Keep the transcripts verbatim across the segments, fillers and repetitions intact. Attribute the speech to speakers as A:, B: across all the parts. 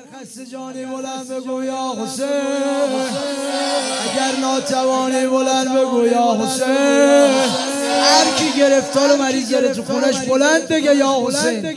A: خسته جانی بلند بگو یا حسین، اگر ناتوانی بلند بگو یا حسین. هر کی گرفتار و مریض داره تو خونش بلند بگه یا حسین.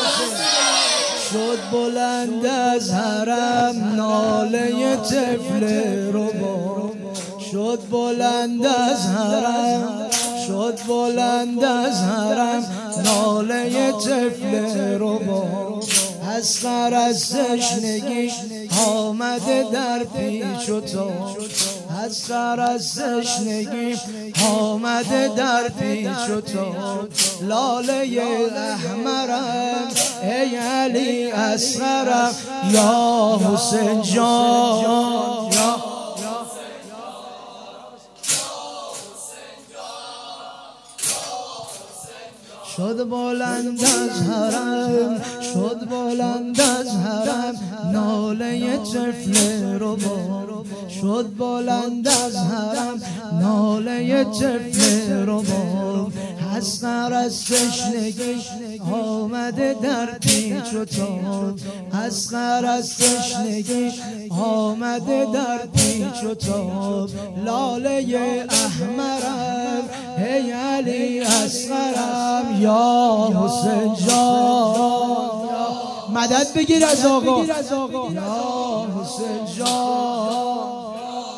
A: شد بلند از حرم ناله طفل ربا، شد بلند از حرم، شد بلند از حرم ناله طفل ربا. اصغر از تشنگی آمده در پیچ و تاب، اصغر از تشنگی آمده در پیچ و تاب. لاله احمرم ای علی اصغرم یا حسین جان. شد بلند از حرم، شد بلند از حرم ناله طفل ربا، شد بلند از حرم ناله طفل ربا. اصغر از تشنگی آمده در پیچ و تاب، اصغر از تشنگی آمده در پیچ و تاب. لاله احمرم ای علی اصغرم یا حسین جان. مدد بگیر از آقا یا حسین جان.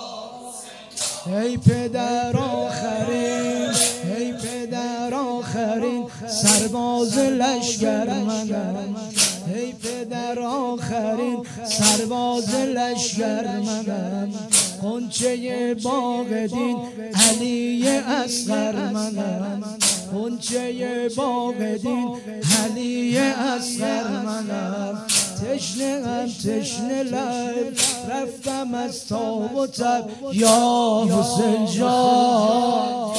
A: ای پدر آخرین، ای پدر آخرین سرباز لشکر منم، ای پدر آخرین سرباز لشکر منم. غنچه باغ دین علی اصغر منم، غنچه باغ دین علی اصغر منم. تشنه هم تشنه لب رفتم از تاب و تب یا حسین جان.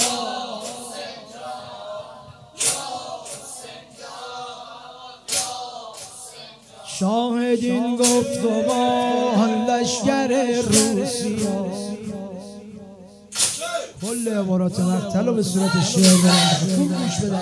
A: شاهدین گفت و با لشکر روسیا، کل عبارات مقتل رو به صورت شعر خوب گوش بده.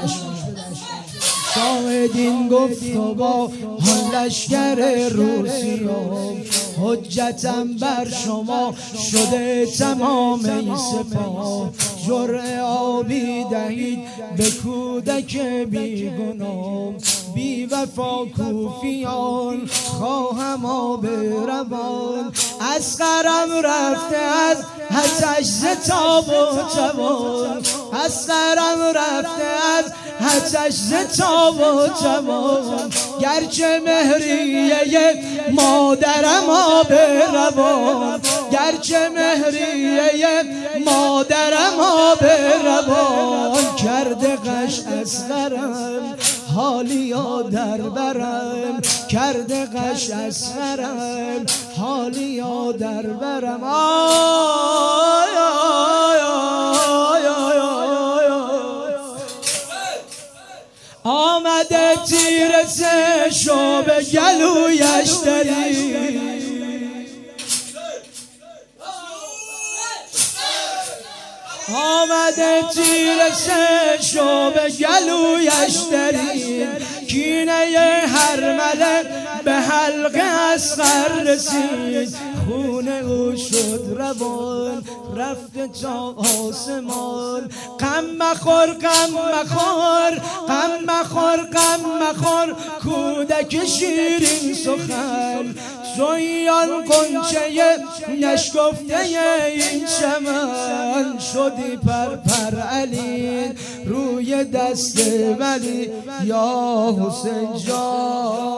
A: شاهدین گفت و با لشکر روسیا، حجتم بر شما شده تمام ای سپاه. جرعه آبی دهید به کودک بیگناه، بی وفا کوفیان خواهم آب روان. اصغرم رفته از حتش ز تاب و جوان، اصغرم رفته از حتش ز تاب و جوان. گرچه مهریه مادرم آب روان، گرچه مهریه مادرم آب روان. کرده غش اصغرم حالیا در برم، کرده غش اصغرم حالیا در برم. آی آی آی آی آی آمده تیر سه شو به گلویش دری، آمده تیر سه شو به گلویش درید. کینه هر ملک به حلق اصغر رسید، خون او شد روان رفته تا آسمان. غم مخور غم مخور غم مخور غم مخور کودک شیرین سخن. سویان غنچه نشکفته این چمن، شدی پر پر علی روی دست ولی یا حسین جان.